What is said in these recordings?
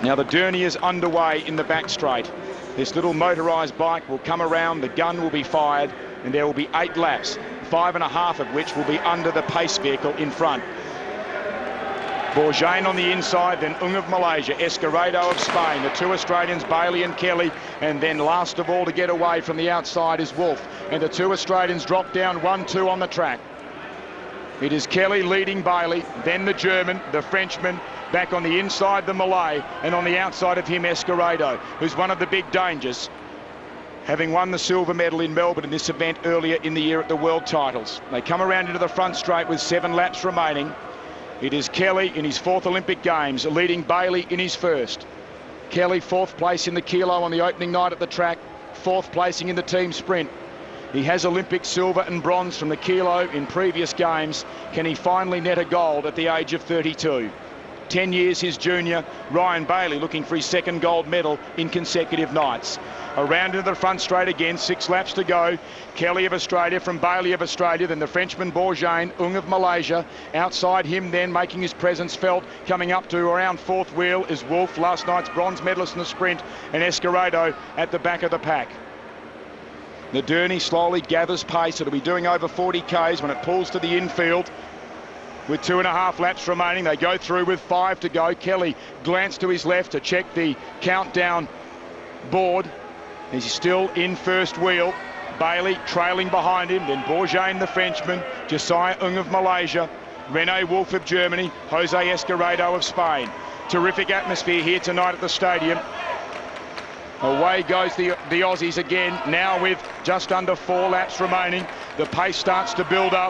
Now the Derny is underway in the back straight. This little motorised bike will come around, the gun will be fired, and there will be 8 laps, 5.5 of which will be under the pace vehicle in front. Bourjain on the inside, then Ung of Malaysia, Escoredo of Spain, the 2 Australians, Bailey and Kelly, and then last of all to get away from the outside is Wolf. And the 2 Australians drop down 1-2 on the track. It is Kelly leading Bailey, then the German, the Frenchman, back on the inside the Malay, and on the outside of him Escoredo, who's one of the big dangers, having won the silver medal in Melbourne in this event earlier in the year at the World Titles. They come around into the front straight with 7 laps remaining. It is Kelly in his 4th Olympic Games, leading Bailey in his 1st. Kelly 4th place in the kilo on the opening night at the track, 4th placing in the team sprint. He has Olympic silver and bronze from the kilo in previous games. Can he finally net a gold at the age of 32? 10 years his junior, Ryan Bailey, looking for his 2nd gold medal in consecutive nights. Around into the front straight again, 6 laps to go. Kelly of Australia from Bailey of Australia, then the Frenchman Bourjain, Ung of Malaysia. Outside him then, making his presence felt, coming up to around 4th wheel is Wolf, last night's bronze medalist in the sprint, and Escoredo at the back of the pack. The Derny slowly gathers pace. It'll be doing over 40 Ks when it pulls to the infield. With 2.5 laps remaining, they go through with 5 to go. Kelly glanced to his left to check the countdown board. He's still in 1st wheel. Bailey trailing behind him, then Bourjain the Frenchman, Josiah Ung of Malaysia, Rene Wolf of Germany, Jose Escoredo of Spain. Terrific atmosphere here tonight at the stadium. Away goes the Aussies again, now with just under 4 laps remaining. The pace starts to build up.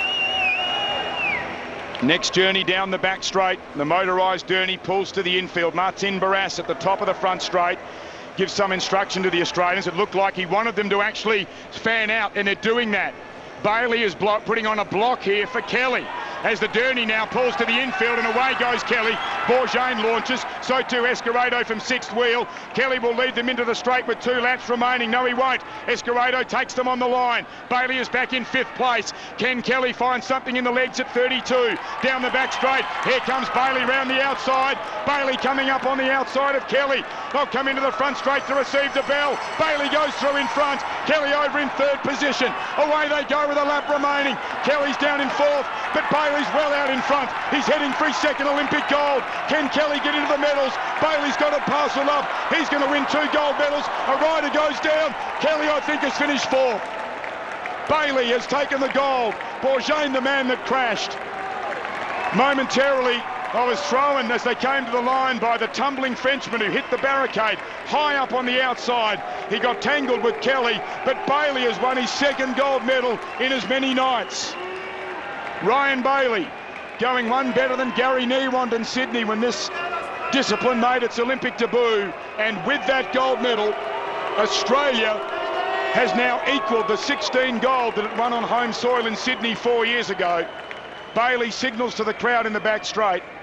Next journey down the back straight, the motorised Derny pulls to the infield. Martin Barras at the top of the front straight gives some instruction to the Australians. It looked like he wanted them to actually fan out, and they're doing that. Bailey is putting on a block here for Kelly as the Derny now pulls to the infield, and away goes Kelly. Bourjain launches, so too Escoredo from 6th wheel. Kelly will lead them into the straight with 2 laps remaining. No, he won't. Escoredo takes them on the line. Bailey is back in 5th place. Can Kelly find something in the legs at 32? Down the back straight, here comes Bailey round the outside. Bailey coming up on the outside of Kelly. They'll come into the front straight to receive the bell. Bailey goes through in front. Kelly over in 3rd position. Away they go with a lap remaining. Kelly's down in 4th, but Bailey's well out in front. He's heading for his 2nd Olympic gold. Can Kelly get into the medals? Bailey's got to parcel up. He's going to win 2 gold medals. A rider goes down. Kelly, I think, has finished 4th. Bailey has taken the gold. Bourjain, the man that crashed. Momentarily, I was thrown as they came to the line by the tumbling Frenchman who hit the barricade high up on the outside. He got tangled with Kelly, but Bailey has won his 2nd gold medal in as many nights. Ryan Bailey going one better than Gary Newand in Sydney when this discipline made its Olympic debut, and with that gold medal, Australia has now equalled the 16 gold that it won on home soil in Sydney 4 years ago. Bailey signals to the crowd in the back straight.